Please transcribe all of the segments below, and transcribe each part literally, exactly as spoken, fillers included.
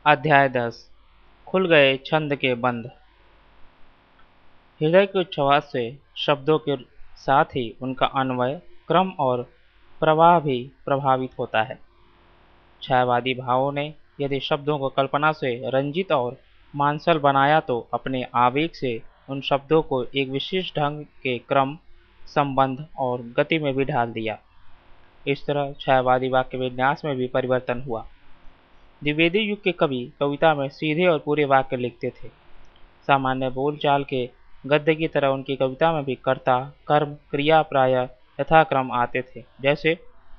अध्याय दस। खुल गए छंद के बंध। हृदय के उच्छ्वास से शब्दों के साथ ही उनका अन्वय, क्रम और प्रवाह भी प्रभावित होता है। छायावादी भावों ने यदि शब्दों को कल्पना से रंजित और मांसल बनाया तो अपने आवेग से उन शब्दों को एक विशेष ढंग के क्रम, संबंध और गति में भी ढाल दिया। इस तरह छायावादी वाक्य विन्यास में भी परिवर्तन हुआ। द्विवेदी युग के कवि कविता में सीधे और पूरे वाक्य लिखते थे। सामान्य बोलचाल के गद्य की तरह उनकी कविता में भी कर्ता, कर्म, क्रिया प्रायः यथाक्रम आते थे। जैसे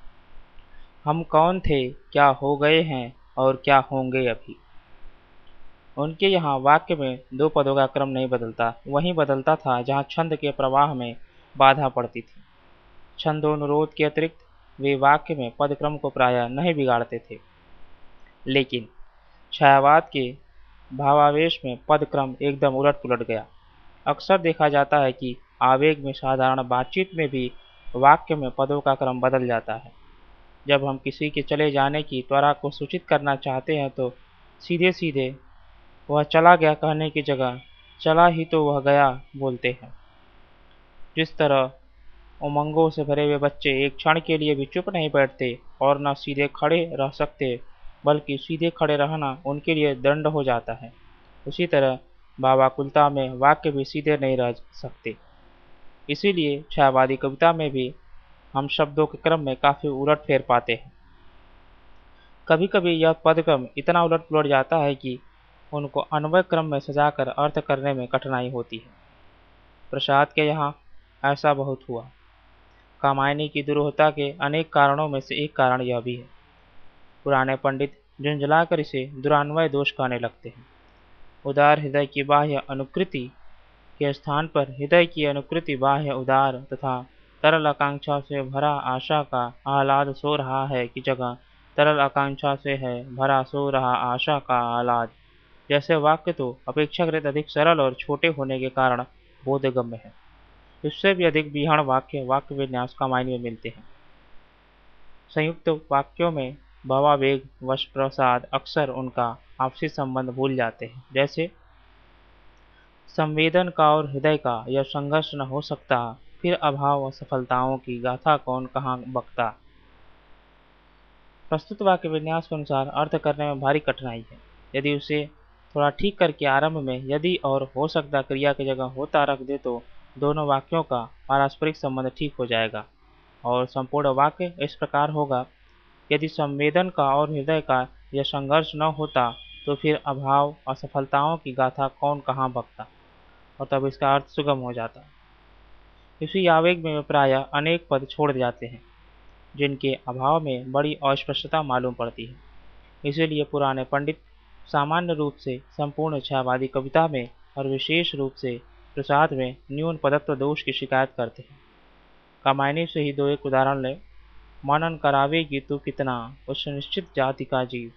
हम कौन थे, क्या हो गए हैं और क्या होंगे अभी। उनके यहाँ वाक्य में दो पदों का क्रम नहीं बदलता, वहीं बदलता था जहाँ छंद के प्रवाह में बाधा पड़ती थी। छंदोनुरोध के अतिरिक्त वे वाक्य में पदक्रम को प्रायः नहीं बिगाड़ते थे। लेकिन छायावाद के भावावेश में पदक्रम एकदम उलट पुलट गया। अक्सर देखा जाता है कि आवेग में साधारण बातचीत में भी वाक्य में पदों का क्रम बदल जाता है। जब हम किसी के चले जाने की त्वरा को सूचित करना चाहते हैं तो सीधे सीधे वह चला गया कहने की जगह चला ही तो वह गया बोलते हैं। जिस तरह उमंगों से भरे हुए बच्चे एक क्षण के लिए भी चुप नहीं बैठते और न सीधे खड़े रह सकते, बल्कि सीधे खड़े रहना उनके लिए दंड हो जाता है, उसी तरह भावाकुलता में वाक्य भी सीधे नहीं रह सकते। इसीलिए छायावादी कविता में भी हम शब्दों के क्रम में काफी उलट फेर पाते हैं। कभी कभी यह पदक्रम इतना उलट पुलट जाता है कि उनको अन्वय क्रम में सजाकर अर्थ करने में कठिनाई होती है। प्रसाद के यहाँ ऐसा बहुत हुआ। कामायनी की दुरूहता के अनेक कारणों में से एक कारण यह भी है। पुराने पंडित झुंझलाकर इसे दुरान्वय दोष कहने लगते हैं। उदार हृदय की बाह्य अनुकृति के स्थान पर हृदय की अनुकृति बाह्य उदार तथा तरल आकांक्षा से भरा आशा का आह्लाद सो रहा है की जगह तरल आकांक्षा से है भरा सो रहा आशा का आह्लाद। जैसे वाक्य तो अपेक्षाकृत अधिक सरल और छोटे होने के कारण बोधगम्य है, इससे भी अधिक बीहड़ वाक्य वाक्य विन्यास कामायनी में मिलते हैं। संयुक्त वाक्यों में भावावेग वश प्रसाद अक्सर उनका आपसी संबंध भूल जाते हैं। जैसे संवेदन का और हृदय का यह संघर्ष न हो सकता, फिर अभाव असफलताओं की गाथा कौन कहाँ बकता। प्रस्तुत वाक्य विन्यास के अनुसार अर्थ करने में भारी कठिनाई है। यदि उसे थोड़ा ठीक करके आरंभ में यदि और हो सकता क्रिया की जगह होता रख दे तो दोनों वाक्यों का पारस्परिक संबंध ठीक हो जाएगा और संपूर्ण वाक्य इस प्रकार होगा। यदि संवेदन का और हृदय का यह संघर्ष न होता तो फिर अभाव असफलताओं की गाथा कौन कहाँ बकता, और तब इसका अर्थ सुगम हो जाता। इसी आवेग में प्रायः अनेक पद छोड़ जाते हैं जिनके अभाव में बड़ी अस्पष्टता मालूम पड़ती है। इसीलिए पुराने पंडित सामान्य रूप से संपूर्ण छायावादी कविता में और विशेष रूप से प्रसाद में न्यून पदत्व दोष की शिकायत करते हैं। कामायनी से ही दो एक उदाहरण ले। मनन करावेगी तू कितना उस निश्चित जाति का जीव।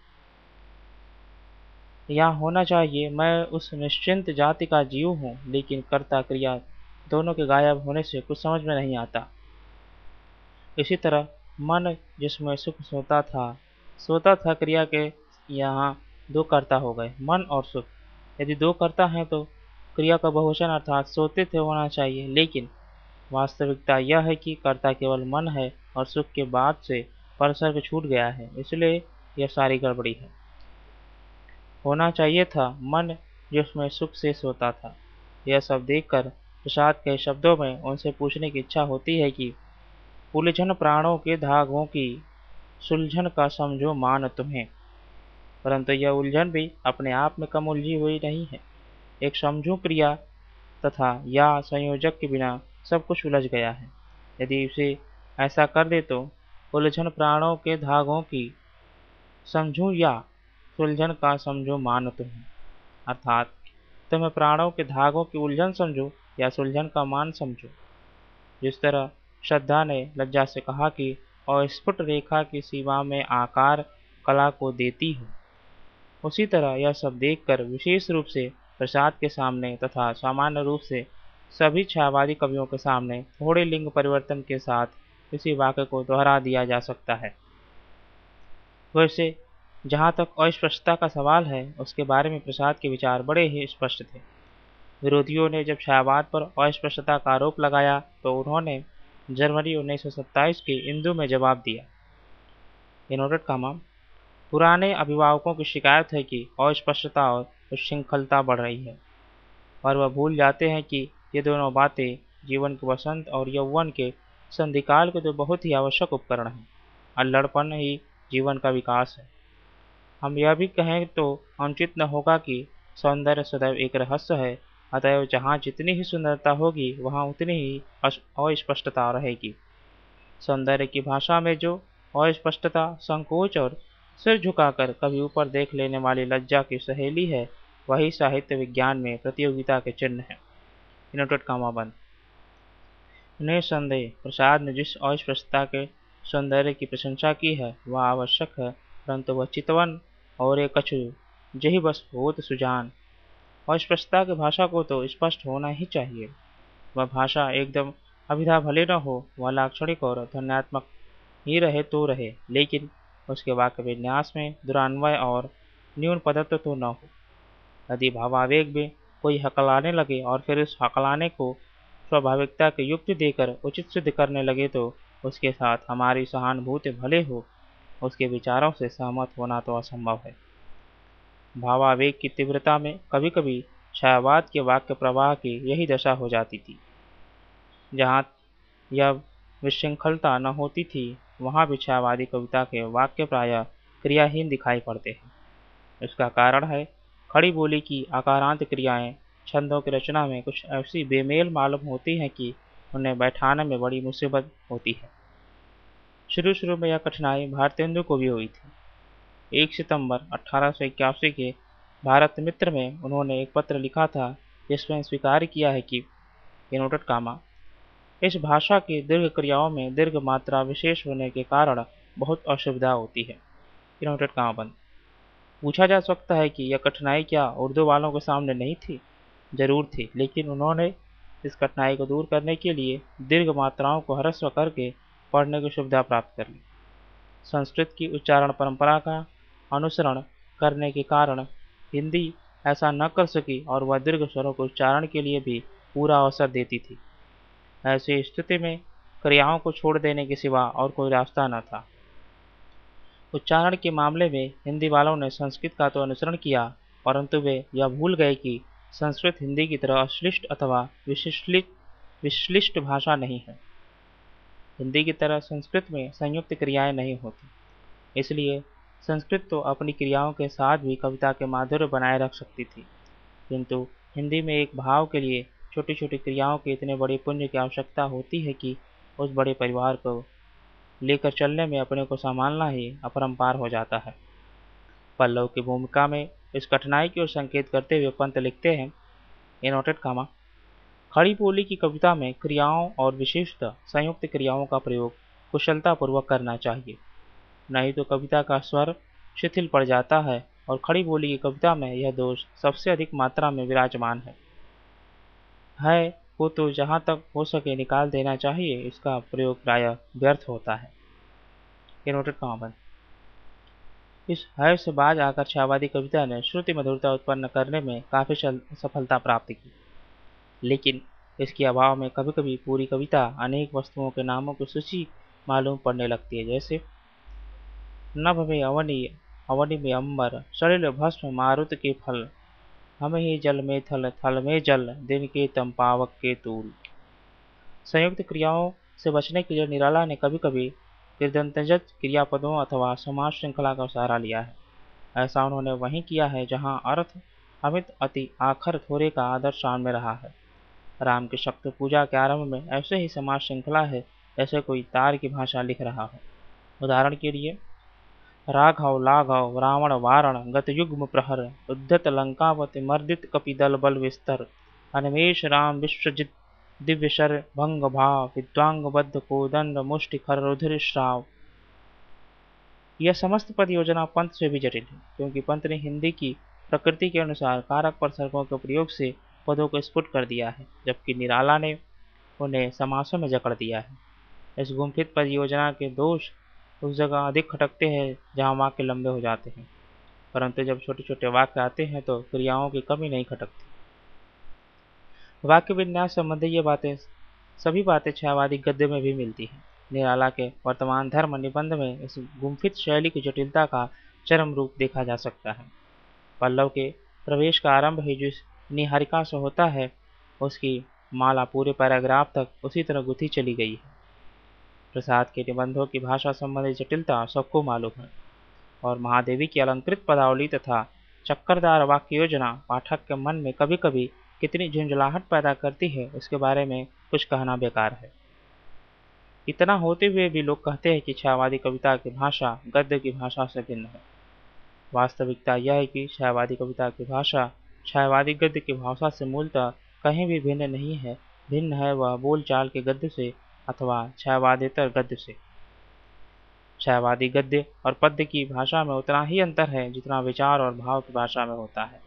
यहाँ होना चाहिए मैं उस निश्चिंत जाति का जीव हूँ, लेकिन कर्ता क्रिया दोनों के गायब होने से कुछ समझ में नहीं आता। इसी तरह मन जिसमें सुख सोता था सोता था क्रिया के यहाँ दो कर्ता हो गए, मन और सुख। यदि दो कर्ता हैं तो क्रिया का बहुवचन अर्थात सोते थे होना चाहिए, लेकिन वास्तविकता यह है कि कर्ता केवल मन है और सुख के बाद से परसर्ग छूट गया है, इसलिए यह सारी गड़बड़ी है। होना चाहिए था मन जिसमें सुख से सोता था। यह सब देखकर प्रसाद के शब्दों में उनसे पूछने की इच्छा होती है कि उलझन प्राणों के धागों की सुलझन का समझो मान तुम्हें। परंतु यह उलझन भी अपने आप में कम उलझी हुई नहीं है। एक समझू क्रिया तथा या संयोजक के बिना सब कुछ उलझ गया है। यदि उसे ऐसा कर दे तो उलझन प्राणों के धागों की समझू या सुलझन का समझो मान तुम्हें, अर्थात तुम्हें प्राणों के धागों की उलझन समझो या सुलझन का मान समझो। जिस तरह श्रद्धा ने लज्जा से कहा कि अस्फुट रेखा की सीमा में आकार कला को देती हो, उसी तरह यह सब देखकर विशेष रूप से प्रसाद के सामने तथा सामान्य रूप से सभी छायावादी कवियों के सामने थोड़े लिंग परिवर्तन के साथ इसी वाक्य को दोहरा दिया जा सकता है। वैसे जहाँ तक अस्पष्टता का सवाल है, उसके बारे में प्रसाद के विचार बड़े ही स्पष्ट थे। विरोधियों ने जब छायावाद पर अस्पष्टता का आरोप लगाया तो उन्होंने जनवरी उन्नीस सौ सत्ताईस के इंदु में जवाब दिया। इनोटेड कामा पुराने अभिभावकों की शिकायत है कि अस्पष्टता और उच्छृंखलता बढ़ रही है, और वह भूल जाते हैं कि ये दोनों बातें जीवन के वसंत और यौवन के संधिकाल के दो बहुत ही आवश्यक उपकरण हैं। अल्लड़पन ही जीवन का विकास है। हम यह भी कहें तो अनुचित न होगा कि सौंदर्य सदैव एक रहस्य है, अतएव जहाँ जितनी ही सुंदरता होगी वहाँ उतनी ही अस्पष्टता रहेगी। सौंदर्य की भाषा में जो अस्पष्टता, संकोच और सिर झुकाकर कभी ऊपर देख लेने वाली लज्जा की सहेली है, वही साहित्य विज्ञान में प्रतियोगिता के चिन्ह है। इनोटेड कामा बंद। निसंदेह प्रसाद ने जिस अस्पष्टता के सौंदर्य की प्रशंसा की है वह आवश्यक है, परंतु वह चितवन और एक कछु जही बस होत सुजान। अस्पष्टता की भाषा को तो स्पष्ट होना ही चाहिए। वह भाषा एकदम अभिधा भले न हो, वह लाक्षणिक और ध्वन्यात्मक ही रहे तो रहे, लेकिन उसके वाक्य विन्यास में दुरान्वय और न्यून पदत्व तो न हो। यदि भावावेग में कोई हकलाने लगे और फिर उस हकलाने को स्वाभाविकता की युक्ति देकर उचित सिद्ध करने लगे तो उसके साथ हमारी सहानुभूति भले हो, उसके विचारों से सहमत होना तो असंभव है। भावावेग की तीव्रता में कभी कभी छायावाद के वाक्य प्रवाह की यही दशा हो जाती थी। जहाँ यह विशृंखलता न होती थी, वहाँ भी छायावादी कविता के वाक्य प्रायः क्रियाहीन दिखाई पड़ते हैं। इसका कारण है खड़ी बोली की आकारांत क्रियाएं छंदों की रचना में कुछ ऐसी बेमेल मालूम होती हैं कि उन्हें बैठाने में बड़ी मुसीबत होती है। शुरू शुरू में यह कठिनाई भारतेंदु को भी हुई थी। एक सितंबर अठारह सौ इक्यासी के भारत मित्र में उन्होंने एक पत्र लिखा था, जिसमें स्वीकार किया है कि इनोटेड कामा इस भाषा की दीर्घ क्रियाओं में दीर्घ मात्रा विशेष होने के कारण बहुत असुविधा होती है। इनोटेड कामा बंद। पूछा जा सकता है कि यह कठिनाई क्या उर्दू वालों के सामने नहीं थी? जरूर थी, लेकिन उन्होंने इस कठिनाई को दूर करने के लिए दीर्घ मात्राओं को ह्रस्व करके पढ़ने की सुविधा प्राप्त कर ली। संस्कृत की उच्चारण परंपरा का अनुसरण करने के कारण हिंदी ऐसा न कर सकी और वह दीर्घ स्वरों के उच्चारण के लिए भी पूरा अवसर देती थी। ऐसी स्थिति में क्रियाओं को छोड़ देने के सिवा और कोई रास्ता न था। उच्चारण के मामले में हिंदी वालों ने संस्कृत का तो अनुसरण किया, परंतु वे यह भूल गए कि संस्कृत हिंदी की तरह अश्लिष्ट अथवा विशिष्ट विश्लिष्ट भाषा नहीं है। हिंदी की तरह संस्कृत में संयुक्त क्रियाएं नहीं होती, इसलिए संस्कृत तो अपनी क्रियाओं के साथ भी कविता के माधुर्य बनाए रख सकती थी, किंतु हिंदी में एक भाव के लिए छोटी छोटी क्रियाओं के इतने बड़े पुण्य की आवश्यकता होती है कि उस बड़े परिवार को लेकर चलने में अपने को संभालना ही अपरंपार हो जाता है। पल्लव की भूमिका में इस कठिनाई की ओर संकेत करते हुए पंत लिखते हैं, इनोटेड कामा खड़ी बोली की कविता में क्रियाओं और विशिष्ट संयुक्त क्रियाओं का प्रयोग कुशलतापूर्वक करना चाहिए, नहीं तो कविता का स्वर शिथिल पड़ जाता है और खड़ी बोली की कविता में यह दोष सबसे अधिक मात्रा में विराजमान है। है को तो जहाँ तक हो सके निकाल देना चाहिए, इसका प्रयोग प्रायः व्यर्थ होता है। इनोटेड कामा इस है से बाज आकर छायावादी कविता ने श्रुति मधुरता उत्पन्न करने में काफी सफलता प्राप्त की, लेकिन इसके अभाव में कभी कभी पूरी कविता अनेक वस्तुओं के नामों की सूची मालूम पड़ने लगती है, जैसे नभ में अवनी, अवनी में अंबर, सलिल भस्म मारुत के फल, हम ही जल में थल, थल में जल, दिन के तम पावक के तूल। संयुक्त क्रियाओं से बचने के लिए निराला ने कभी कभी कृदंतजत क्रियापदों अथवा समाज श्रृंखला का सहारा लिया है। ऐसा उन्होंने वहीं किया है जहां अर्थ अमित अति आखर थोड़े का आदर शान में रहा है। राम की शक्ति पूजा के आरंभ में ऐसे ही समाज श्रृंखला है जैसे कोई तार की भाषा लिख रहा हो। उदाहरण के लिए राघव लाघव रावण वारण गत युग्म प्रहर उद्धत लंकावत मर्दित कपिदल बल विस्तर अनमेश राम विश्वजित दिव्य शर भंग भाव विद्वांग बद्ध कोदंड मुष्टि खर रुधिर श्राव। यह समस्त पद योजना पंत से भी जटिल है, क्योंकि पंत ने हिंदी की प्रकृति के अनुसार कारक प्रसर्गों के प्रयोग से पदों को स्फुट कर दिया है, जबकि निराला ने उन्हें समासों में जकड़ दिया है। इस गुम्फित पद योजना के दोष उस जगह अधिक खटकते हैं जहाँ वाक्य लंबे हो जाते हैं। परंतु जब छोटे छोटे वाक्य आते हैं तो क्रियाओं की कमी नहीं खटकती। वाक्य विन्यास संबंधी ये बातें सभी बातें छायावादी गद्य में भी मिलती हैं। निराला के वर्तमान धर्म निबंध में इस गुम्फित शैली की जटिलता का चरम रूप देखा जा सकता है। पल्लव के प्रवेश का आरंभ ही जिस निहारिका से होता है, उसकी माला पूरे पैराग्राफ तक उसी तरह गुथी चली गई है। प्रसाद के निबंधों की भाषा संबंधी जटिलता सबको मालूम है, और महादेवी की अलंकृत पदावली तथा चक्करदार वाक्य योजना पाठक के मन में कभी कभी कितनी झुंझलाहट पैदा करती है, इसके बारे में कुछ कहना बेकार है। इतना होते हुए भी लोग कहते हैं कि छायावादी कविता की भाषा गद्य की भाषा से भिन्न है। वास्तविकता यह है कि छायावादी कविता की भाषा छायावादी गद्य की भाषा से मूलतः कहीं भी भिन्न नहीं है। भिन्न है वह बोलचाल के गद्य से अथवा छायावादेतर गद्य से। छायावादी गद्य और पद्य की भाषा में उतना ही अंतर है जितना विचार और भाव की भाषा में होता है।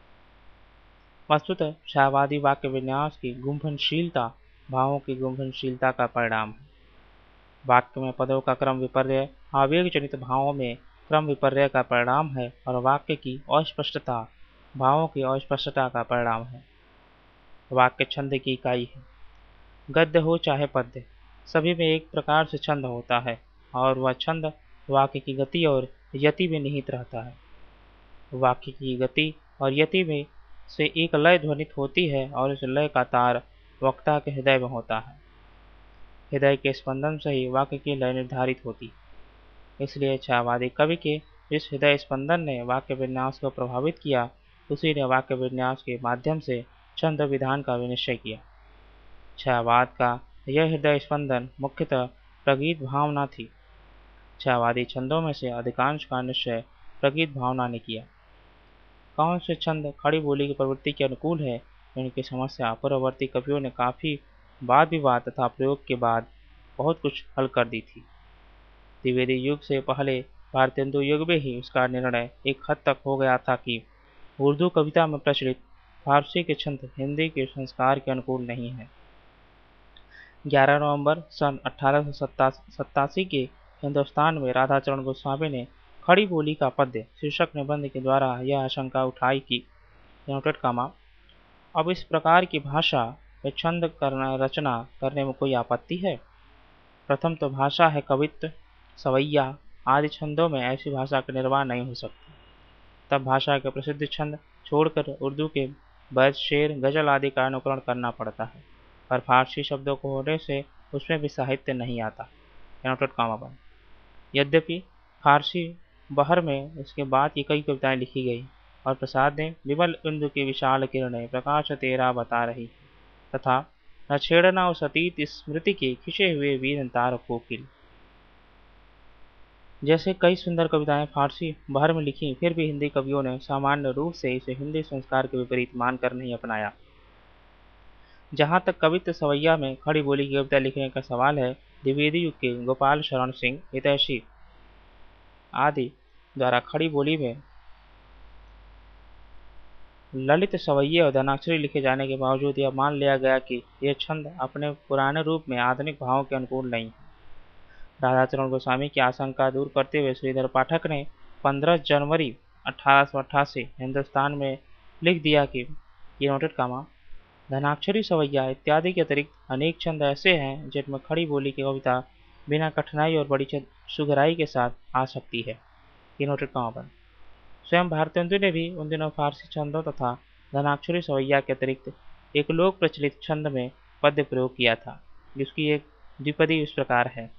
वस्तुतः छायावादी वाक्य विन्यास की गुंफनशीलता भावों की गुंफनशीलता का परिणाम है। वाक्य में पदों का क्रम विपर्य आवेग जनित भावों में क्रम विपर्य का परिणाम है, और वाक्य की अस्पष्टता भावों की अस्पष्टता का परिणाम है। वाक्य छंद की इकाई है। गद्य हो चाहे पद्य, सभी में एक प्रकार से छंद होता है, और वह छंद वाक्य की गति और यति में निहित रहता है। वाक्य की गति और यति में से एक लय ध्वनित होती है, और इस लय का तार वक्ता के हृदय में होता है। हृदय के स्पंदन से ही वाक्य की लय निर्धारित होती। इसलिए छायावादी कवि के जिस हृदय स्पंदन ने वाक्य विन्यास को प्रभावित किया, उसी ने वाक्य विन्यास के माध्यम से छंद विधान का विनिश्चय किया। छायावाद का यह हृदय स्पंदन मुख्यतः प्रगीत भावना थी। छायावादी छंदों में से अधिकांश का निश्चय प्रगीत भावना ने किया। कौन से छंद खड़ी बोली की प्रवृत्ति के अनुकूल है, इनकी समस्या पूर्ववर्ती कवियों ने काफी वाद विवाद तथा प्रयोग के बाद बहुत कुछ हल कर दी थी। द्विवेदी युग से पहले भारतेंदु युग में ही उसका निर्णय एक हद तक हो गया था कि उर्दू कविता में प्रचलित फारसी के छंद हिंदी के संस्कार के अनुकूल नहीं है। ग्यारह नवंबर सन अठारह सौ सत्तासी के हिंदुस्तान में राधाचरण गोस्वामी ने खड़ी बोली का पद्य शीर्षक निबंध के द्वारा यह आशंका उठाई कि कामा अब इस प्रकार की भाषा में छंद करना रचना करने में कोई आपत्ति है। प्रथम तो भाषा है कवित्व, सवैया आदि छंदों में ऐसी भाषा का निर्वाह नहीं हो सकता। तब भाषा के प्रसिद्ध छंद छोड़कर उर्दू के बैत, शेर, गजल आदि का अनुकरण करना पड़ता है, पर फारसी शब्दों को होने से उसमें भी साहित्य नहीं आता। कामा यद्यपि फारसी बहर में इसके बाद की कई कविताएं लिखी गई, और प्रसाद ने विमल इंदु की विशाल किरणें प्रकाश तेरा बता रही तथा न छेड़ना उस अतीत स्मृति के खिंचे हुए वीर तार कोकिल जैसे कई सुंदर कविताएं फारसी बहर में लिखी, फिर भी हिंदी कवियों ने सामान्य रूप से इसे हिंदी संस्कार के विपरीत मानकर नहीं अपनाया। जहाँ तक कवित्व सवैया में खड़ी बोली की कविता लिखने का सवाल है, द्विवेदी युग के गोपाल शरण सिंह, हितैषी आदि द्वारा खड़ी बोली में ललित सवैये और धनाक्षरी लिखे जाने के बावजूद यह मान लिया गया कि यह छंद अपने पुराने रूप में आधुनिक भावों के अनुकूल नहीं है। राधाचरण गोस्वामी की आशंका दूर करते हुए श्रीधर पाठक ने पंद्रह जनवरी अठारह सौ अट्ठासी हिंदुस्तान में लिख दिया कि ये नोटेड कामा धनाक्षरी सवैया इत्यादि के अतिरिक्त अनेक छंद ऐसे हैं जिनमें खड़ी बोली की कविता बिना कठिनाई और बड़ी सुगहराई के साथ आ सकती है। ये नोटेड कामा पर स्वयं भारतेंदु ने भी उन दिनों फारसी छंदों तथा धनाक्षरी सवैया के अतिरिक्त एक लोक प्रचलित छंद में पद्य प्रयोग किया था, जिसकी एक द्विपदी इस प्रकार है।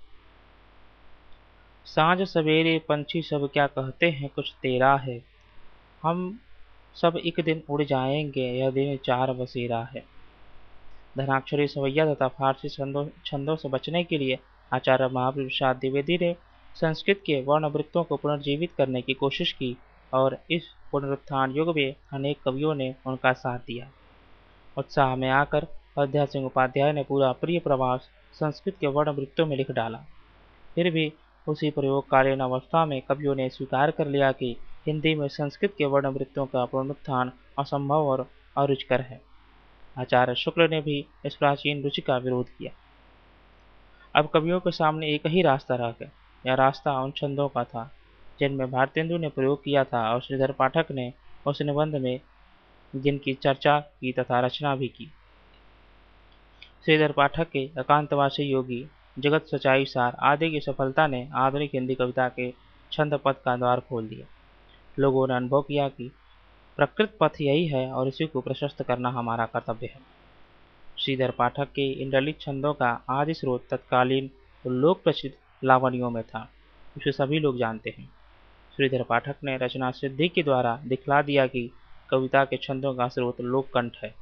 साँझ सवेरे पंछी सब क्या कहते हैं, कुछ तेरा है, हम सब एक दिन उड़ जाएंगे, यह दिन चार बसेरा है। धनाक्षरी सवैया तथा फारसी छंदों छंदों से बचने के लिए आचार्य महावीर प्रसाद द्विवेदी ने संस्कृत के वर्णवृत्तों को पुनर्जीवित करने की कोशिश की, और इस पुनरुत्थान युग में अनेक कवियों ने उनका साथ दिया। उत्साह में आकर अयोध्या सिंह उपाध्याय ने पूरा प्रिय प्रवास संस्कृत के वर्णवृत्तों में लिख डाला। फिर भी उसी प्रयोगकालीन अवस्था में कवियों ने स्वीकार कर लिया कि हिंदी में संस्कृत के वर्णवृत्तों का पुनरुत्थान असंभव और अरुचिकर है। आचार्य शुक्ल ने भी इस प्राचीन रुचि का विरोध किया। अब कवियों के सामने एक ही रास्ता रह गया। यह रास्ता उन छंदों का था जिनमें भारतेंदु ने प्रयोग किया था और श्रीधर पाठक ने उस निबंध में जिनकी चर्चा की तथा रचना भी की। श्रीधर पाठक के एकांतवासी योगी, जगत सच्चाई सार आदि की सफलता ने आधुनिक हिंदी कविता के छंद पथ का द्वार खोल दिया। लोगों ने अनुभव किया कि प्रकृत पथ यही है और इसी को प्रशस्त करना हमारा कर्तव्य है। श्रीधर पाठक के इन ललित छंदों का आदि स्रोत तत्कालीन लोक प्रसिद्ध लावनियों में था, इसे सभी लोग जानते हैं। श्रीधर पाठक ने रचना सिद्धि के द्वारा दिखला दिया कि कविता के छंदों का स्रोत लोककंठ है।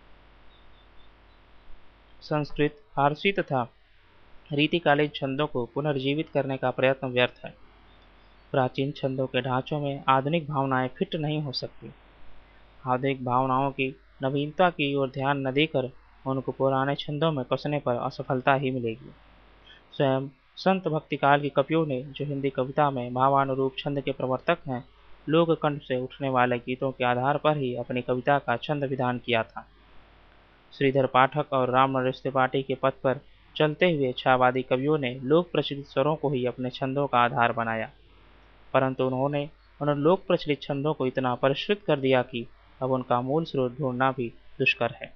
संस्कृत, फारसी तथा रीतिकालीन छंदों को पुनर्जीवित करने का प्रयत्न व्यर्थ है। प्राचीन छंदों के ढांचों में आधुनिक भावनाएं फिट नहीं हो सकती। आधुनिक भावनाओं की नवीनता की ओर ध्यान न देकर उनको पुराने छंदों में कसने पर असफलता ही मिलेगी। स्वयं संत भक्तिकाल के कवियों ने, जो हिंदी कविता में भावानुरूप छंद के प्रवर्तक हैं, लोककंठ से उठने वाले गीतों के आधार पर ही अपनी कविता का छंद विधान किया था। श्रीधर पाठक और रामनरेश त्रिपाठी के पथ पर चलते हुए छायावादी कवियों ने लोक प्रचलित स्वरों को ही अपने छंदों का आधार बनाया, परंतु उन्होंने उन लोक प्रचलित छंदों को इतना परिष्कृत कर दिया कि अब उनका मूल स्रोत ढूंढना भी दुष्कर है।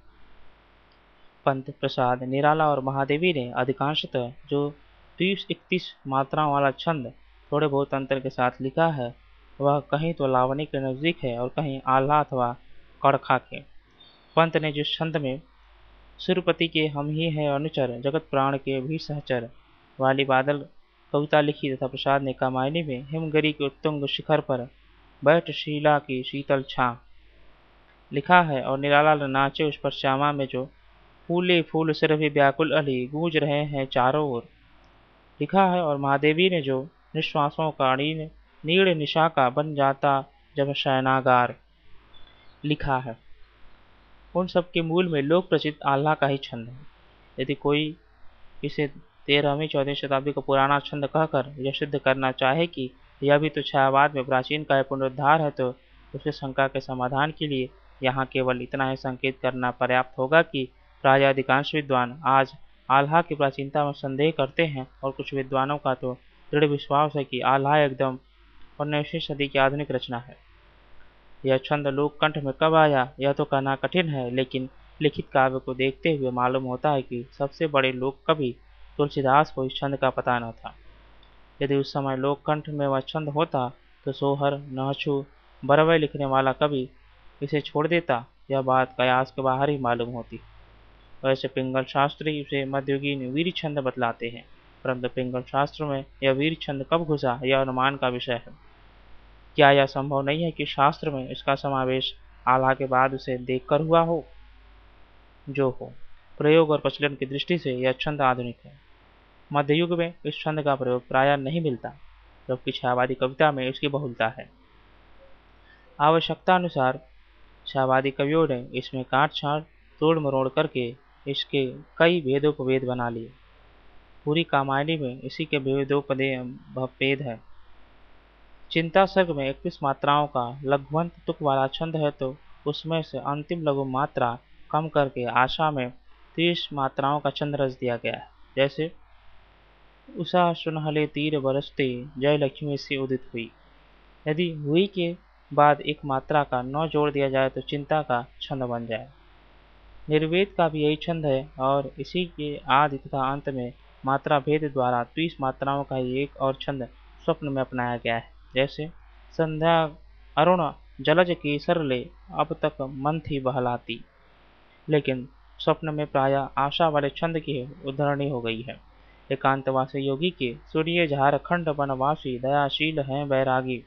पंत, प्रसाद, निराला और महादेवी ने अधिकांशतः जो तीस इकतीस मात्राओं वाला छंद थोड़े बहुत अंतर के साथ लिखा है, वह कहीं तो लावनी के नजदीक है और कहीं आल्हा अथवा कड़खा के। पंत ने जिस छंद में सुरपति के हम ही हैं अनुचर, जगत प्राण के भी सहचर वाली बादल कविता लिखी तथा प्रसाद ने कामायनी में हिमगिरी के उत्तुंग शिखर पर बैठ शीला की शीतल छा लिखा है, और निराला नाचे उस पर श्यामा में जो फूले फूल सिर भी व्याकुल अली गूंज रहे हैं चारों ओर लिखा है, और महादेवी ने जो निश्वासों का नीड़ नीड़ निशा का बन जाता जब शयनागार लिखा है। उन सब के मूल में लोक प्रसिद्ध आल्हा का ही छंद है। यदि कोई इसे तेरहवीं चौदहवीं शताब्दी का पुराना छंद कहकर यह सिद्ध करना चाहे कि यह भी तो छायावाद में प्राचीन का पुनरुद्धार है, तो उसकी शंका के समाधान के लिए यहाँ केवल इतना ही संकेत करना पर्याप्त होगा कि प्राय अधिकांश विद्वान आज आल्हा की प्राचीनता में संदेह करते हैं, और कुछ विद्वानों का तो दृढ़ विश्वास है कि आल्हा एकदम उन्नीसवीं सदी की आधुनिक रचना है। यह छंद लोककंठ में कब आया यह तो कहना कठिन है, लेकिन लिखित काव्य को देखते हुए मालूम होता है कि सबसे बड़े लोक कवि तुलसीदास को इस छंद का पता न था। यदि उस समय लोककंठ में वह छंद होता तो सोहर, नहछु, बरवै लिखने वाला कवि इसे छोड़ देता, यह बात कयास के बाहर ही मालूम होती। वैसे पिंगल शास्त्री इसे मध्ययुगीन वीर छंद बतलाते हैं, परंतु पिंगल शास्त्र में यह वीर छंद कब घुसा यह अनुमान का विषय है। क्या यह संभव नहीं है कि शास्त्र में इसका समावेश आल्हा के बाद उसे देखकर हुआ हो? जो हो, प्रयोग और प्रचलन की दृष्टि से यह छंद आधुनिक है। मध्ययुग में इस छंद का प्रयोग प्रायः नहीं मिलता, जबकि छायावादी कविता में इसकी बहुलता है। आवश्यकता अनुसार छायावादी कवियों ने इसमें काट छाट तोड़ मरोड़ करके इसके कई भेदोपभेद बना लिए। पूरी कामायनी में इसी के भेदोपभेद है। चिंता सर्ग में इकतीस मात्राओं का लघुवंत तुक वाला छंद है, तो उसमें से अंतिम लघु मात्रा कम करके आशा में तीस मात्राओं का छंद रच दिया गया है। जैसे उषा सुनहले तीर बरसते जय लक्ष्मी से उदित हुई। यदि हुई के बाद एक मात्रा का नौ जोड़ दिया जाए तो चिंता का छंद बन जाए। निर्वेद का भी यही छंद है, और इसी के आदि तथा अंत में मात्रा भेद द्वारा तीस मात्राओं का ही एक और छंद स्वप्न में अपनाया गया है। जैसे संध्या अरुण जलज की सरले अब तक मन थी बहलाती, लेकिन स्वप्न में प्राय आशा वाले छंद की उद्धरणी हो गई है। एकांतवासी योगी के सूर्य झारखंड बनवासी दयाशील हैं बैरागी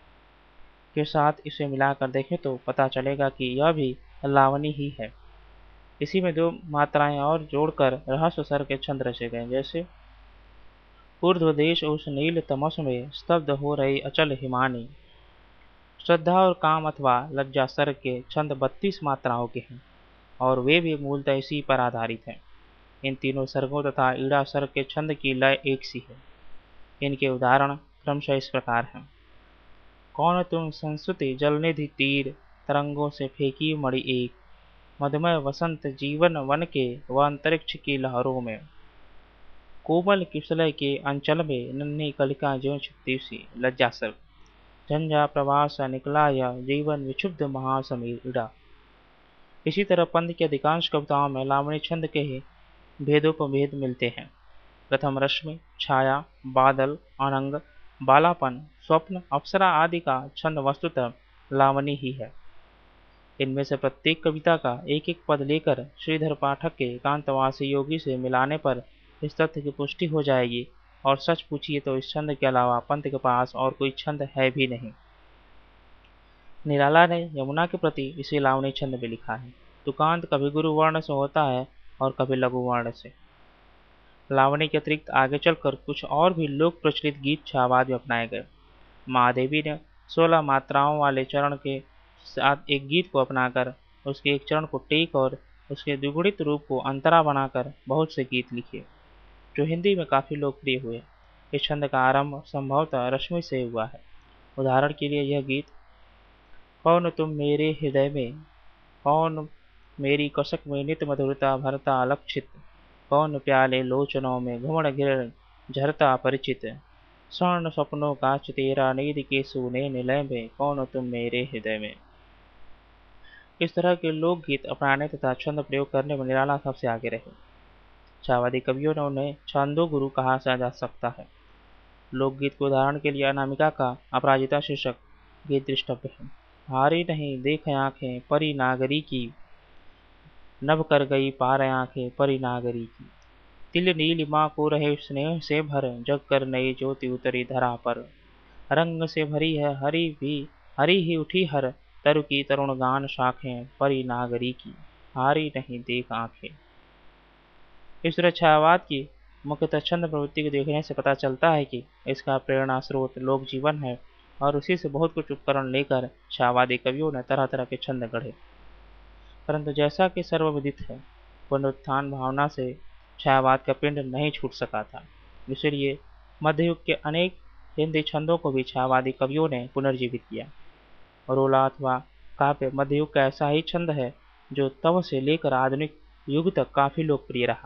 के साथ इसे मिलाकर देखें तो पता चलेगा कि यह भी लावनी ही है। इसी में दो मात्राएं और जोड़कर रहस्य सर के छंद रचे गए। जैसे ऊर्ध्वदेश उस नील तमस में स्तब्ध हो रही अचल हिमानी। श्रद्धा और काम अथवा लज्जा सर के छंद बत्तीस मात्राओं के हैं, और वे भी मूलतः इसी पर आधारित हैं। इन तीनों सर्गों तथा ईड़ा सर के छंद की लय एक सी है। इनके उदाहरण क्रमशः इस प्रकार हैं। कौन तुम संस्कृति जलनिधि तीर तरंगों से फेंकी मणि एक, मधुमय वसंत जीवन वन के व अंतरिक्ष की लहरों में। कोमल किसलय के अंचल में नन्ही कलिका ज्यों छिपती सी लज्जा सर झंझा प्रवास निकला यह जीवन विक्षुब्ध महासमीरा। इसी तरह पंत की अधिकांश कविताओं में लावणी छंद के ही भेदोपभेद मिलते हैं। प्रथम रश्मि, छाया, बादल, अनंग, बालापन, स्वप्न, अप्सरा आदि का छंद वस्तुतः लावणी ही है। इनमें से प्रत्येक कविता का एक एक पद लेकर श्रीधर पाठक के एकांतवासी योगी से मिलाने पर इस तथ्य की पुष्टि हो जाएगी, और सच पूछिए तो इस छंद के अलावा पंत के पास और कोई छंद है भी नहीं। निराला ने यमुना के प्रति इसे लावणी छंद में लिखा है। तुकांत कभी गुरु वर्ण से होता है और कभी लघु वर्ण से। लावणी के अतिरिक्त आगे चलकर कुछ और भी लोक प्रचलित गीत छावाद में अपनाए गए। महादेवी ने सोलह मात्राओं वाले चरण के साथ एक गीत को अपनाकर उसके एक चरण को टेक और उसके द्विगुणित रूप को अंतरा बनाकर बहुत से गीत लिखे, जो हिंदी में काफी लोकप्रिय हुए। इस छंद का आरंभ संभवतः रश्मि से हुआ है। उदाहरण के लिए यह गीत, कौन तुम मेरे हृदय में, कौन मेरी कसक में नित मधुरता भरता अलक्षित, कौन प्याले लोचनों में घुमड़ गिर झरता परिचित, स्वर्ण सपनों का तेरा नींद के सूने निलय में, कौन तुम मेरे हृदय में। इस तरह के लोकगीत अपनाने तथा छंद प्रयोग करने में निराला सबसे आगे रहे। छावादी कवियों ने उन्हें छंदो गुरु कहा जा सकता है। लोकगीत के उदाहरण के लिए अनामिका का अपराजिता शीर्षक गीत दृष्टव्य है। हारी नहीं देख आंखें परी नागरी की, नभ कर गई पार आंखें परी नागरी की, तिल नीलिमा को रहे स्नेह से भर, जग कर नई ज्योति उतरी धरा पर, रंग से भरी है हरी भी हरी ही उठी हर, तरु की तरुण गान शाखें परी नागरी की, हारी नहीं देख आंखें। इस तरह छायावाद की मुख्यतः छंद प्रवृत्ति को देखने से पता चलता है कि इसका प्रेरणा स्रोत लोक जीवन है, और उसी से बहुत कुछ उपकरण लेकर छायावादी कवियों ने तरह तरह के छंद गढ़े। परंतु जैसा कि सर्वविदित है, पुनरुत्थान भावना से छायावाद का पिंड नहीं छूट सका था। इसलिए मध्ययुग के अनेक हिंदी छंदों को भी छायावादी कवियों ने पुनर्जीवित किया। रोला अथवा काव्य मध्ययुग का ऐसा ही छंद है जो तब से लेकर आधुनिक युग तक काफी लोकप्रिय रहा।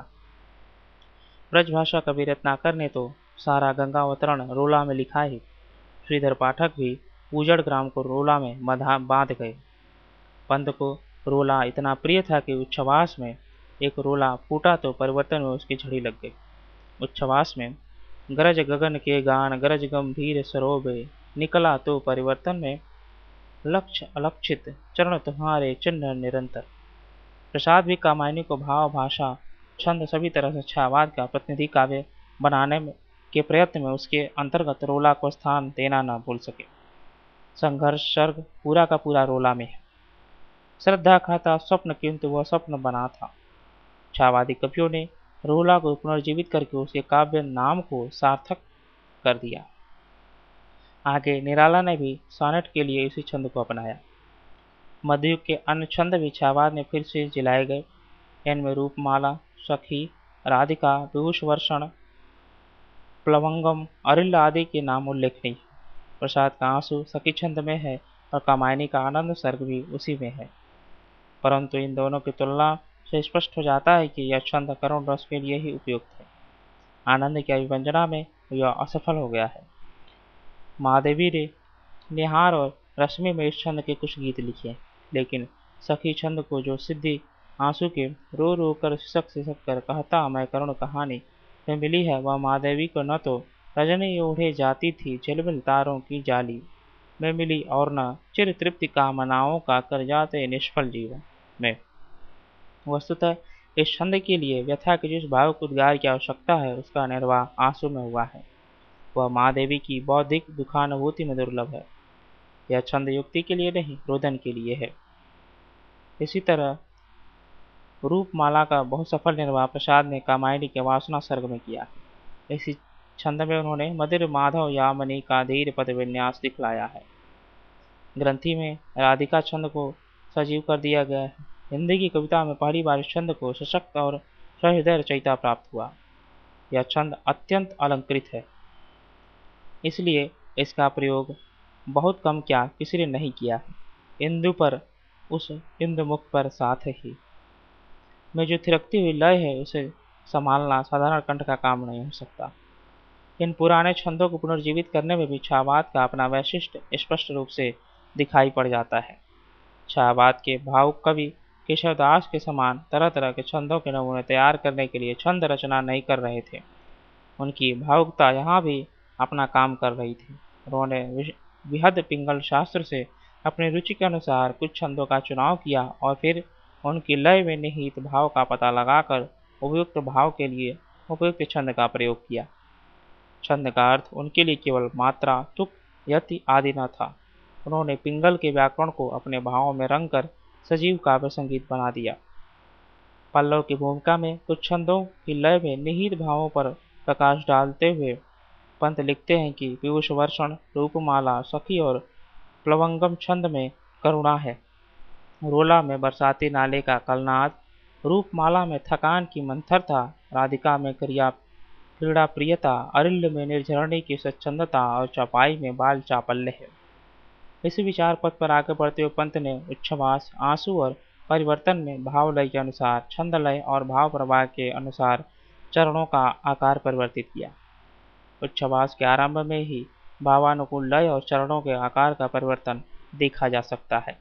ब्रजभाषा कवि रत्नाकर ने तो सारा गंगावतरण रोला में लिखा ही। श्रीधर पाठक भी उजड़ ग्राम को रोला में बंधा बांध गए। पंत को रोला इतना प्रिय था कि उच्छ्वास में एक रोला फूटा तो परिवर्तन में उसकी झड़ी लग गई। उच्छ्वास में गरज गगन के गान गरज गंभीर सरोबे, निकला तो परिवर्तन में लक्ष्य अलक्षित, चरण तुम्हारे चिन्ह निरंतर। प्रसाद भी कामायनी को भाव भाषा छंद सभी तरह से छायावाद का प्रतिनिधि काव्य बनाने में के प्रयत्न में उसके अंतर्गत रोला को स्थान देना न भूल सके। संघर्ष सर्ग पूरा का पूरा रोला में है। श्रद्धा खाता स्वप्न, किंतु वह स्वप्न बना था। छायावादी कवियों ने रोला को पुनर्जीवित करके उसके काव्य नाम को सार्थक कर दिया। आगे निराला ने भी सोनेट के लिए इसी छंद को अपनाया। मध्ययुग के अन्य छंद भी छायावाद में फिर से जिलाए गए। इनमें रूपमाला, सखी, राधिका, विभूष वर्षण, प्लवंगम, अरिल आदि के नाम उल्लेखनीय है। प्रसाद का आंसू सखी छंद में है और कामायनी का आनंद सर्ग भी उसी में है। परंतु इन दोनों की तुलना से स्पष्ट हो जाता है कि यह छंद करुण रस के लिए ही उपयुक्त है। आनंद की अभिव्यंजना में यह असफल हो गया है। महादेवी ने निहार और रश्मि में इस छंद के कुछ गीत लिखे, लेकिन सखी छंद को जो सिद्धि आंसू के रो रो कर सिसक सिसक कर कहता मैं करुण कहानी में मिली है, वह महादेवी को न तो रजनी ओढ़े जाती थी झिलमिल तारों की जाली में मिली, और न चिर तृप्ति कामनाओं का कर जाते निष्फल जीवन में। वस्तुतः इस छंद के लिए व्यथा के जिस भावुक उद्गार की आवश्यकता है, उसका निर्वाह आंसू में हुआ है। वह महादेवी की बौद्धिक दुखानुभूति में दुर्लभ है। यह छंद युक्ति के लिए नहीं, रोदन के लिए है। इसी तरह रूपमाला का बहुत सफल निर्वाह प्रसाद ने कामायनी के वासना सर्ग में किया। इसी छंद में उन्होंने मदिर माधव यामिनी का धीर पद विन्यास दिखलाया है। ग्रंथि में राधिका छंद को सजीव कर दिया गया है। हिंदी की कविता में पहली बार इस छंद को सशक्त और सहृदय रचयिता प्राप्त हुआ। यह छंद अत्यंत अलंकृत है, इसलिए इसका प्रयोग बहुत कम क्या किसी ने नहीं किया है। इंदु पर उस इंदुमुख पर साथ ही में जो थिरकती हुई लय है, उसे संभालना साधारण कंठ का काम नहीं हो सकता। इन पुराने छंदों को पुनर्जीवित करने में भी छायावाद का अपना वैशिष्ट्य स्पष्ट रूप से दिखाई पड़ जाता है। छायावाद के भावुक कवि केशवदास के समान तरह तरह के छंदों के नमूने तैयार करने के लिए छंद रचना नहीं कर रहे थे। उनकी भावुकता यहाँ भी अपना काम कर रही थी। उन्होंने विहद पिंगल शास्त्र से अपनी रुचि के अनुसार कुछ छंदों का चुनाव किया और फिर उनकी लय में निहित भाव का पता लगाकर उपयुक्त भाव के लिए उपयुक्त छंद का प्रयोग किया। छंद का अर्थ उनके लिए केवल मात्रा, तुक, यति आदि न था। उन्होंने पिंगल के व्याकरण को अपने भावों में रंग कर सजीव काव्य संगीत बना दिया। पल्लव की भूमिका में कुछ छंदों की लय में निहित भावों पर प्रकाश डालते हुए पंत लिखते हैं कि पीयूष वर्षण, रूपमाला, सखी और प्लवंगम छंद में करुणा है। रोला में बरसाती नाले का कलनाद, रूपमाला में थकान की मंथरता, राधिका में क्रिया क्रीड़ा प्रियता, अरिल्य में निर्झरणी की स्वच्छंदता और चौपाई में बाल चापल्य है। इसी विचार पथ पर आगे बढ़ते हुए पंत ने उच्छ्वास, आंसू और परिवर्तन में भाव लय के अनुसार, छंद लय और भाव प्रवाह के अनुसार चरणों का आकार परिवर्तित किया। उच्छ्वास के आरंभ में ही भावानुकूल लय और चरणों के आकार का परिवर्तन देखा जा सकता है।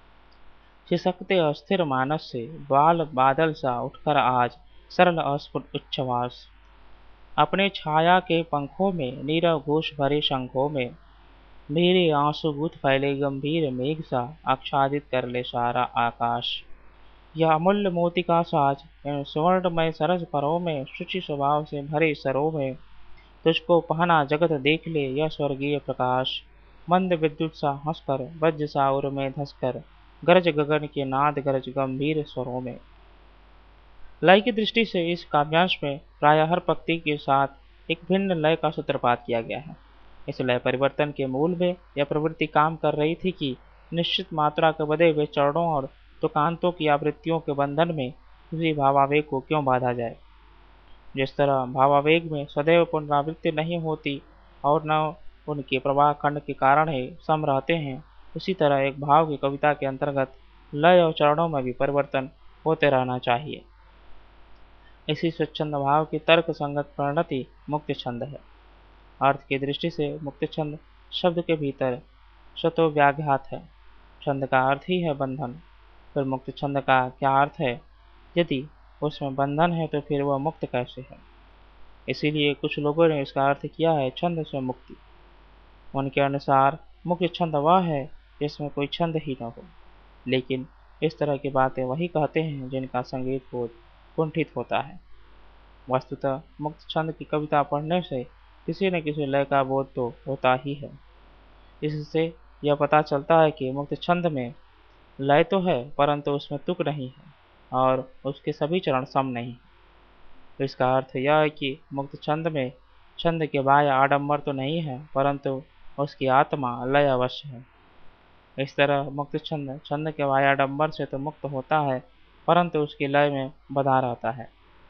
खिसकते अस्थिर मानस से बाल बादल सा उठकर आज सरल अस्फुट उच्छ्वास, अपने छाया के पंखों में नीरव घोष भरे शंखों में मेरे आंसू गुथ फैले गंभीर मेघ सा आच्छादित कर ले सारा आकाश। यह अमूल्य मोती का साज इन स्वर्णमय सरस परों में शुचि स्वभाव से भरे सरों में तुझको पहना जगत देख ले यह स्वर्गीय प्रकाश। मंद विद्युत सा हंसकर वज्र सा उर में धंसकर गरज गगन के नाद गरज गंभीर स्वरों में। लय की दृष्टि से इस काव्यांश में प्रायः हर पंक्ति के साथ एक भिन्न लय का सूत्रपात किया गया है। इस लय परिवर्तन के मूल में यह प्रवृत्ति काम कर रही थी कि निश्चित मात्रा के बदे हुए चरणों और तुकांतों की आवृत्तियों के बंधन में उसी भावावेग को क्यों बांधा जाए। जिस तरह भावावेग में सदैव पुनरावृत्ति नहीं होती और न उनके प्रवाह खंड के कारण ही सम रहते हैं, उसी तरह एक भाव की कविता के अंतर्गत लय और चरणों में भी परिवर्तन होते रहना चाहिए। इसी स्वच्छंद भाव की तर्क संगत परिणति मुक्त छंद है। अर्थ की दृष्टि से मुक्त छंद शब्द के भीतर शतो व्याघात है। छंद का अर्थ ही है बंधन, फिर मुक्त छंद का क्या अर्थ है? यदि उसमें बंधन है तो फिर वह मुक्त कैसे है? इसीलिए कुछ लोगों ने इसका अर्थ किया है छंद से मुक्ति। उनके अनुसार मुक्त छंद वह है जिसमें कोई छंद ही न हो। लेकिन इस तरह की बातें वही कहते हैं जिनका संगीत बोध कुंठित होता है। वस्तुतः मुक्त छंद की कविता पढ़ने से किसी न किसी लय का बोध तो होता ही है। इससे यह पता चलता है कि मुक्त छंद में लय तो है परंतु उसमें तुक नहीं है और उसके सभी चरण सम नहीं। तो इसका अर्थ यह है कि मुक्त छंद में छंद के बाह्य आडंबर तो नहीं है परंतु उसकी आत्मा लय अवश्य है। इस तरह मुक्त छंद छंद के बाह्य आडंबर से तो मुक्त होता है परंतु उसकी लय में बधा रहता है।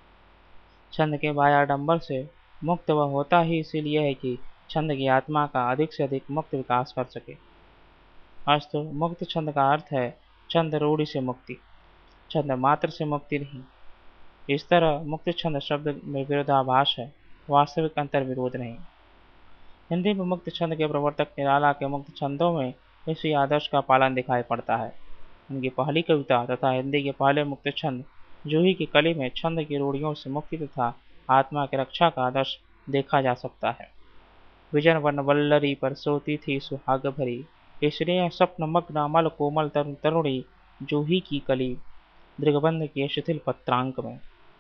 छंद के बाह्य आडंबर से मुक्त वह होता ही इसीलिए है कि छंद की आत्मा का अधिक से अधिक मुक्त विकास कर सके। अस्तु मुक्त छंद का अर्थ है छंद रूढ़ि से मुक्ति, छंद मात्र से मुक्ति नहीं। इस तरह मुक्त छंद शब्द में विरोधाभास है, वास्तविक अंतर विरोध नहीं। हिंदी में मुक्त छंद के प्रवर्तक निराला के मुक्त छंदों में इसी आदर्श का पालन दिखाई पड़ता है। उनकी पहली कविता तथा हिंदी के पहले मुक्त छंद जूही की कली में छंद की रूढ़ियों से मुक्ति तथा आत्मा की रक्षा का आदर्श देखा जा सकता है। विजन वन वल्लरी पर सोती थी सुहाग भरी, स्त्रियां स्वप्न मग्न अमल कोमल तरुण तरुणी, जूही की कली दृगबंध के शिथिल पत्रांक में।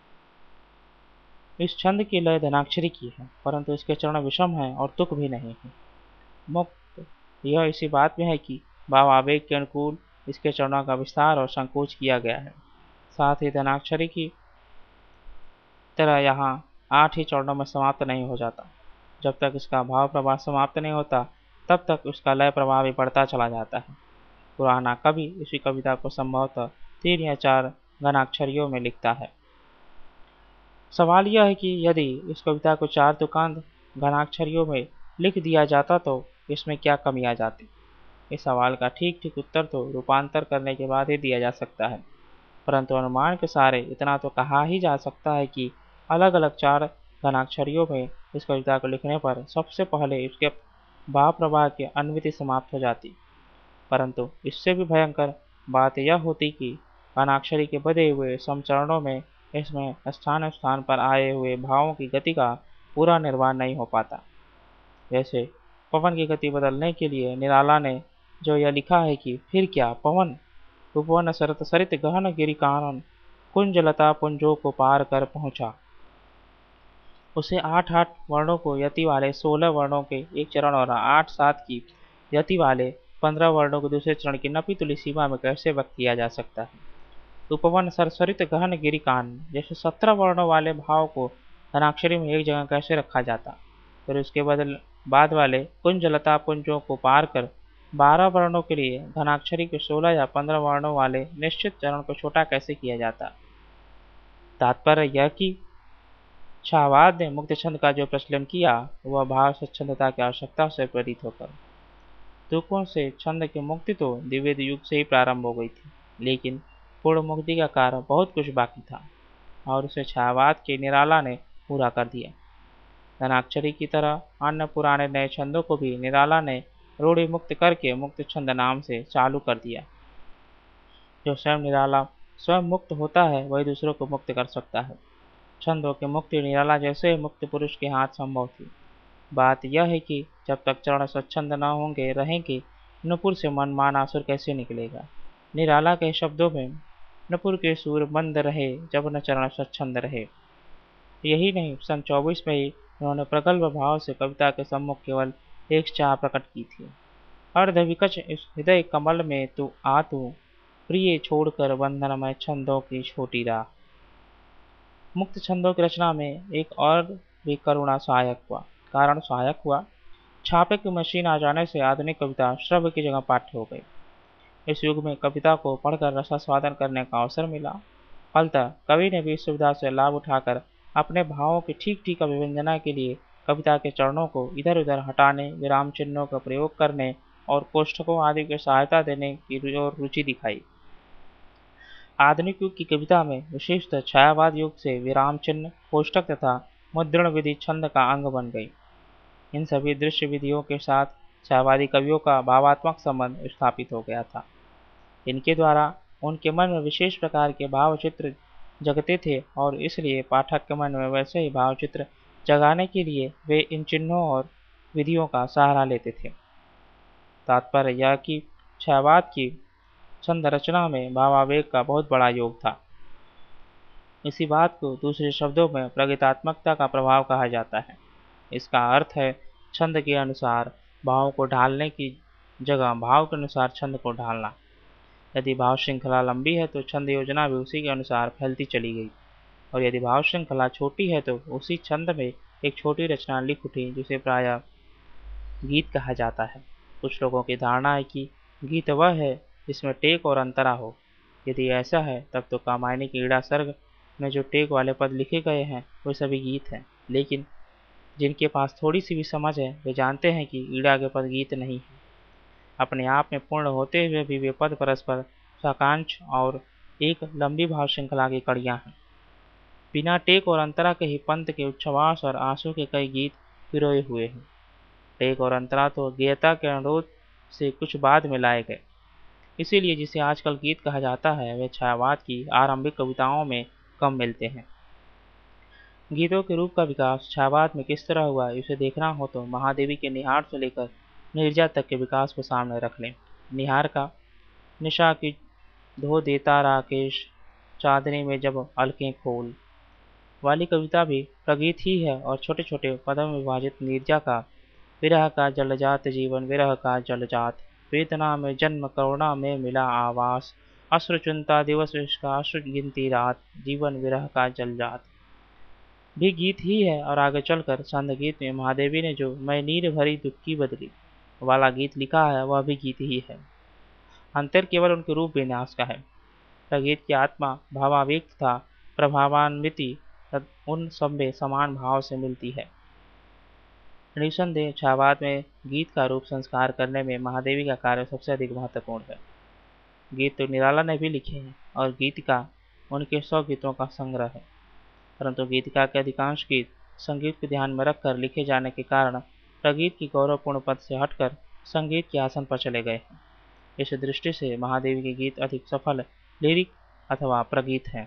इस छंद की लय धनाक्षरी की है परंतु इसके चरण विषम है और तुक भी नहीं है। मुक्त यह इसी बात में है कि भावावेग के अनुकूल इसके चरणों का विस्तार और संकोच किया गया है। साथ ही धनाक्षरी की तरह यहाँ आठ ही चरणों में समाप्त नहीं हो जाता। जब तक इसका भाव प्रवाह समाप्त नहीं होता तब तक उसका लय प्रवाह भी बढ़ता चला जाता है। पुराना कवि इसी कविता को संभवतः तीन या चार घनाक्षरियों में लिखता है। सवाल यह है कि यदि इस कविता को चार तुकांत घनाक्षरियों में लिख दिया जाता तो इसमें क्या कमी आ जाती? इस सवाल का ठीक ठीक उत्तर तो रूपांतर करने के बाद ही दिया जा सकता है, परंतु अनुमान के सारे इतना तो कहा ही जा सकता है कि अलग अलग चार घनाक्षरियों में इस कविता को लिखने पर सबसे पहले इसके भाव प्रवाह की अनुमति समाप्त हो जाती, परंतु इससे भी भयंकर बात यह होती कि घनाक्षरी के बधे हुए समचरणों में इसमें स्थान स्थान पर आए हुए भावों की गति का पूरा निर्वाह नहीं हो पाता। जैसे पवन की गति बदलने के लिए निराला ने जो यह लिखा है कि फिर क्या पवन उपवन सरत सरित गहन गिरि कानन कुंज लता पुंजों को पार कर पहुंचा, उसे आठ आठ वर्णों को यति वाले सोलह वर्णों के एक चरण और आठ सात की यति वाले पंद्रह वर्णों को दूसरे चरण की नपी तुली सीमा में कैसे व्यक्त किया जा सकता है। उपवन सरसरित गहन गिरि कान जैसे सत्रह वर्णों वाले भाव को धनाक्षरी में एक जगह कैसे रखा जाता, फिर उसके बदल बाद वाले कुंज लता पुंजों को पार कर बारह वर्णों के लिए धनाक्षरी के सोलह या पंद्रह वर्णों वाले निश्चित चरण को छोटा कैसे किया जाता। तात्पर्य यह कि छावाद ने मुक्त छंद का जो प्रचलन किया वह भाव स्वच्छंदता की आवश्यकता से प्रेरित होकर। तुकों से छंद की मुक्ति तो द्विवेद युग से ही प्रारंभ हो गई थी, लेकिन पूर्ण मुक्ति का कार्य बहुत कुछ बाकी था और उसे छायावाद के निराला ने पूरा कर दिया। धनाक्षरी की तरह अन्य पुराने नए छंदों को भी निराला ने रूढ़ी मुक्त करके मुक्त छंद नाम से चालू कर दिया। जो स्वयं निराला स्वयं मुक्त होता है वही दूसरों को मुक्त कर सकता है। छंदों की मुक्ति निराला जैसे मुक्त पुरुष के हाथ संभव थी। बात यह है कि जब तक चरण स्वच्छंद न होंगे रहेंगे, नुपुर से मनमान आसुर कैसे निकलेगा। निराला के शब्दों में नुपुर के सुर मंद रहे जब न चरण स्वच्छंद रहे। यही नहीं, सन चौबीस में ही उन्होंने प्रगल्भ भाव से कविता के सम्मुख केवल एक चाह प्रकट की थी। अर्धविकच इस हृदय कमल में तू आ तू प्रिय छोड़कर बंधन में छंदों की छोटी राह। मुक्त छंदों की रचना में एक और भी करुणा सहायक हुआ कारण सहायक हुआ छापे की मशीन आ जाने से आधुनिक कविता श्रव्य की जगह पाठ्य हो गई। इस युग में कविता को पढ़कर रसास्वादन करने का अवसर मिला। फलतः कवि ने भी इस सुविधा से लाभ उठाकर अपने भावों की ठीक ठीक अभिव्यंजना के लिए कविता के चरणों को इधर उधर हटाने, विराम चिन्हों का प्रयोग करने और कोष्ठकों आदि की सहायता देने की ओर रुचि दिखाई। आधुनिक युग की कविता में विशेषतः छायावाद युग से विराम चिन्ह, कोष्ठक तथा मुद्रण विधि छंद का अंग बन गई। इन सभी दृश्य विधियों के साथ छायावादी कवियों का भावात्मक संबंध स्थापित हो गया था। इनके द्वारा उनके मन में विशेष प्रकार के भावचित्र जगते थे और इसलिए पाठक के मन में वैसे ही भावचित्र जगाने के लिए वे इन चिन्हों और विधियों का सहारा लेते थे। तात्पर्य यह कि छायावाद की छंद रचना में भावावेग का बहुत बड़ा योग था। इसी बात को दूसरे शब्दों में प्रगीतात्मकता का प्रभाव कहा जाता है। इसका अर्थ है छंद के अनुसार भाव को ढालने की जगह भाव के अनुसार छंद को ढालना। यदि भाव श्रृंखला लंबी है तो छंद योजना भी उसी के अनुसार फैलती चली गई, और यदि भाव श्रृंखला छोटी है तो उसी छंद में एक छोटी रचना लिख उठी जिसे प्रायः गीत कहा जाता है। कुछ लोगों की धारणा है कि गीत वह है जिसमें टेक और अंतरा हो। यदि ऐसा है तब तो कामायनी की ईड़ा सर्ग में जो टेक वाले पद लिखे गए हैं वे सभी गीत हैं, लेकिन जिनके पास थोड़ी सी भी समझ है वे जानते हैं कि ईड़ा के पद गीत नहीं है। अपने आप में पूर्ण होते हुए भी वे पद परस्पर साकांक्ष और एक लंबी भाव श्रृंखला की कड़ियाँ हैं। बिना टेक और अंतरा के ही पंत के उच्छ्वास और आंसू के कई गीत पिरोए हुए हैं। टेक और अंतरा तो गेयता के अनुरोध से कुछ बाद में लाए गए। इसीलिए जिसे आजकल गीत कहा जाता है वे छायावाद की आरंभिक कविताओं में कम मिलते हैं। गीतों के रूप का विकास छायावाद में किस तरह हुआ इसे देखना हो तो महादेवी के निहार से लेकर नीरजा तक के विकास को सामने रख लें। निहार का निशा की धो देता राकेश चांदनी में जब अलकें खोल वाली कविता भी प्रगीत ही है, और छोटे छोटे पदों में विभाजित नीरजा का विरह का जलजात जीवन विरह का जलजात वेदना में जन्म करुणा में मिला आवास अश्रु चुनता दिवस का अश्रु गिनती रात जीवन विरह का जलजात भी गीत ही है। और आगे चलकर छंद गीत में महादेवी ने जो मैं नीर भरी दुख की बदली वाला गीत लिखा है वह भी गीत ही है। अंतर केवल उनके रूप विन्यास का है। प्रगीत की आत्मा भावावेग तथा प्रभावान्विति उन सब में समान भाव से मिलती है। निसंदेह छायावाद में गीत का रूप संस्कार करने में महादेवी का कार्य सबसे अधिक महत्वपूर्ण है। गीत तो निराला ने भी लिखे हैं और गीत का उनके सौ गीतों का संग्रह है। परंतु गीतिका के अधिकांश गीत संगीत को ध्यान में रखकर लिखे जाने के कारण प्रगीत की गौरवपूर्ण पद से हटकर संगीत के आसन पर चले गए हैं। इस दृष्टि से महादेवी के गीत अधिक सफल लिरिक अथवा प्रगीत हैं।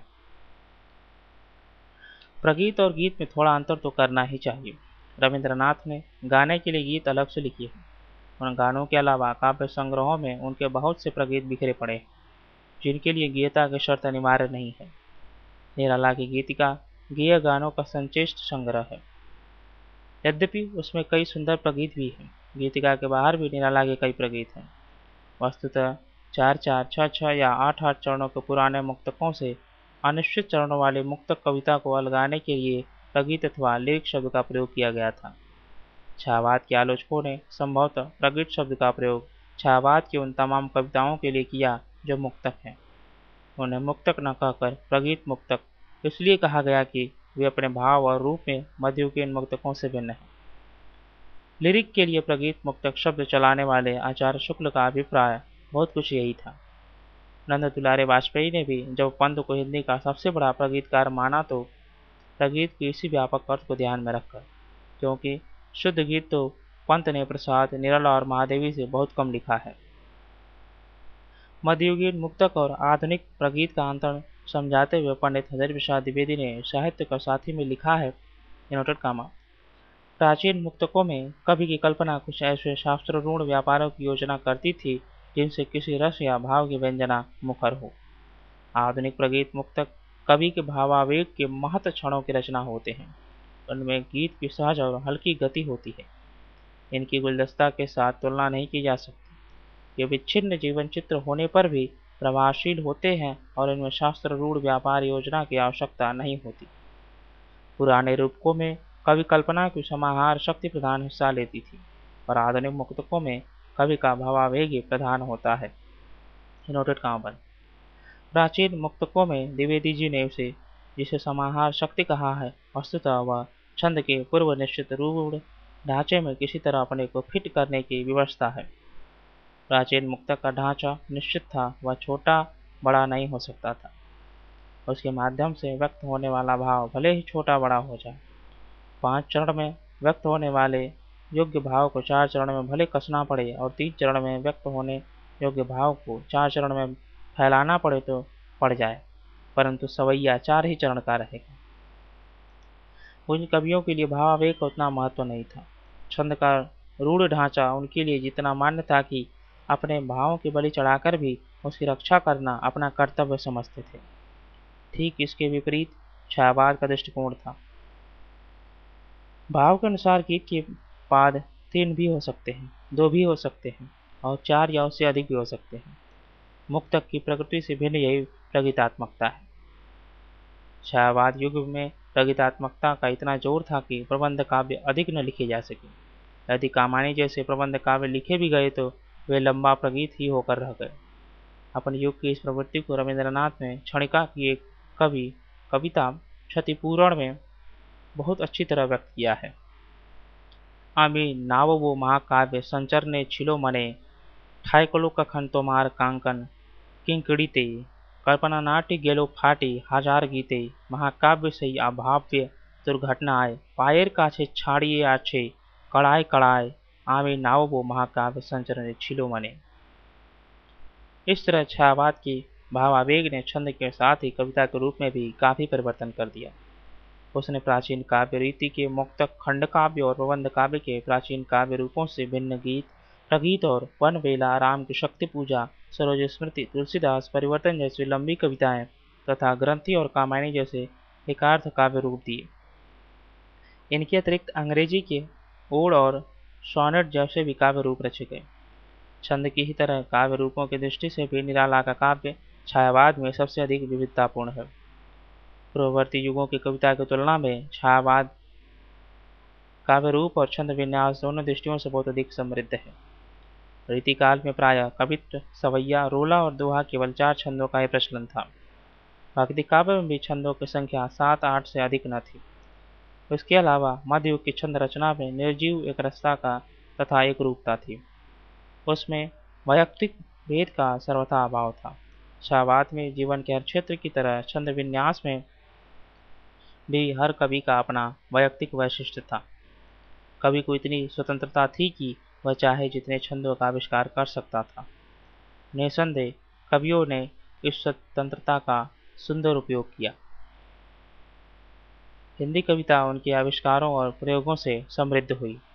प्रगीत और गीत में थोड़ा अंतर तो करना ही चाहिए। रविंद्रनाथ ने गाने के लिए गीत अलग से लिखे हैं। उन गानों के अलावा काव्य संग्रहों में उनके बहुत से प्रगीत बिखरे पड़े हैं, जिनके लिए गीयता की शर्त अनिवार्य नहीं है। निराला की गीतिका गेय गानों का संचेष्ट संग्रह है। यद्यपि उसमें कई सुंदर प्रगीत भी हैं। गीतिका के बाहर भी निराला के कई प्रगीत हैं। वस्तुतः चार चार छः छः या आठ आठ चरणों के पुराने मुक्तकों से अनिश्चित चरणों वाले मुक्तक कविता को अलगाने के लिए प्रगीत अथवा लिरिक शब्द का प्रयोग किया गया था। छायावाद के आलोचकों ने संभवतः प्रगीत शब्द का प्रयोग छायावाद की उन तमाम कविताओं के लिए किया जो मुक्तक हैं। उन्हें मुक्तक न कहकर प्रगीत मुक्तक इसलिए कहा गया कि वे अपने भाव और रूप में मध्ययुगीन मुक्तकों से भिन्न हैं। लिरिक के लिए प्रगीत मुक्तक शब्द चलाने वाले आचार्य शुक्ल का अभिप्राय बहुत कुछ यही था। नंद दुलारे वाजपेयी ने भी जब पंत को हिंदी का सबसे बड़ा प्रगीतकार माना तो प्रगीत के इसी व्यापक अर्थ को ध्यान में रखकर, क्योंकि शुद्ध गीत तो पंत ने प्रसाद, निराला और महादेवी से बहुत कम लिखा है। मध्ययुगीन मुक्तक और आधुनिक प्रगीत का अंतर समझाते हुए पंडित हजारी प्रसाद द्विवेदी ने साहित्य का साथी में लिखा है, इनोटेड कामा, प्राचीन मुक्तकों में कवि की कल्पना कुछ ऐसे शास्त्ररूढ़ व्यापारों की योजना करती थी जिनसे किसी रस या भाव की व्यंजना मुखर हो। आधुनिक प्रगीत मुक्तक कवि के भावावेग के महत क्षणों की रचना होते हैं। उनमें गीत की सहज और हल्की गति होती है। इनकी गुलदस्ता के साथ तुलना नहीं की जा सकती। ये विच्छिन्न जीवन चित्र होने पर भी प्रभावशील होते हैं और इनमें शास्त्र रूढ़ व्यापार योजना की आवश्यकता नहीं होती। पुराने रूपकों में कवि कल्पना की समाहार शक्ति प्रधान हिस्सा लेती थी और आधुनिक मुक्तकों में कवि का भावावेग ही प्रधान होता है। नोटेड कामन, प्राचीन मुक्तकों में द्विवेदी जी ने उसे जिसे समाहार शक्ति कहा है, वस्तुतः वह छंद के पूर्व निश्चित रूढ़ ढांचे में किसी तरह अपने को फिट करने की व्यवस्था है। प्राचीन मुक्तक का ढांचा निश्चित था, वह छोटा बड़ा नहीं हो सकता था। उसके माध्यम से व्यक्त होने वाला भाव भले ही छोटा बड़ा हो जाए। पांच चरण में व्यक्त होने वाले योग्य भाव को चार चरण में भले कसना पड़े और तीन चरण में व्यक्त होने योग्य भाव को चार चरण में फैलाना पड़े तो पड़ जाए, परंतु सवैया चार ही चरण का रहेगा। उन कवियों के लिए भावावेग का उतना महत्व नहीं था। छंद का रूढ़ ढांचा उनके लिए जितना मान्य था कि अपने भावों की बलि चढ़ाकर भी उसकी रक्षा करना अपना कर्तव्य समझते थे। ठीक इसके विपरीत छायावाद का दृष्टिकोण था। भाव के अनुसार गीत के पाद तीन भी हो सकते हैं, दो भी हो सकते हैं और चार या उससे अधिक भी हो सकते हैं। मुक्तक की प्रकृति से भिन्न यही प्रगीतात्मकता है। छायावाद युग में प्रगीतात्मकता का इतना जोर था कि प्रबंध काव्य अधिक न लिखे जा सके। यदि कामानी जैसे प्रबंध काव्य लिखे भी गए तो वे लंबा प्रगीत ही होकर रह गए। अपने युग की इस प्रवृत्ति को रविंद्रनाथ ने क्षणिका की एक कवि कविता क्षतिपूरण में बहुत अच्छी तरह व्यक्त किया है। आमी नावो महाकाव्य संचरने छिलो मने, ठायकलो कखन तोमार कांकन किंकड़ीते, कल्पना नाट्य गेलो फाटी हजार गीते, महाकाव्य सही अभाव्य दुर्घटना आय, पायर काछे छाड़िए आछे कड़ाए कड़ाए, आमी नावो महाकाव्य संचरने छिलो मने। इस तरह छायावाद की भावावेग ने छंद के साथ ही कविता के रूप में भी काफी परिवर्तन कर दिया। उसने प्राचीन काव्य रीति के मुक्तक, खंड काव्य और प्रबंध काव्य के प्राचीन काव्य रूपों से भिन्न गीत, प्रगीत और वन वेला, राम की शक्ति पूजा, सरोज स्मृति, तुलसीदास, परिवर्तन जैसी लंबी कविताएं तथा ग्रंथि और कामायनी जैसे एकार्थ काव्य रूप दिए। इनके अतिरिक्त अंग्रेजी के ओड और सोनेट जैसे भी काव्य रूप रचे गए। छंद की ही तरह काव्य रूपों की दृष्टि से भी निराला का काव्य छायावाद में सबसे अधिक विविधतापूर्ण है। पूर्ववर्ती युगों की कविता की तुलना में छायावाद काव्य रूप और छंद विन्यास दोनों दृष्टियों से बहुत अधिक समृद्ध है। रीतिकाल में प्रायः कवित्व, सवैया, रोला और दोहा केवल चार छंदों का ही प्रचलन था। भक्ति काव्य में भी छंदों की संख्या सात आठ से अधिक न थी। इसके अलावा मध्ययुग की छंद रचना में निर्जीव एक रसता का तथा एक रूपता थी। उसमें वैयक्तिक भेद का सर्वथा अभाव था। छायावाद में जीवन के हर क्षेत्र की तरह छंद विन्यास में भी हर कवि का अपना वैयक्तिक वैशिष्ट्य था। कवि को इतनी स्वतंत्रता थी कि वह चाहे जितने छंदों का आविष्कार कर सकता था। निसंदेह कवियों ने इस स्वतंत्रता का सुंदर उपयोग किया। हिंदी कविता उनके आविष्कारों और प्रयोगों से समृद्ध हुई।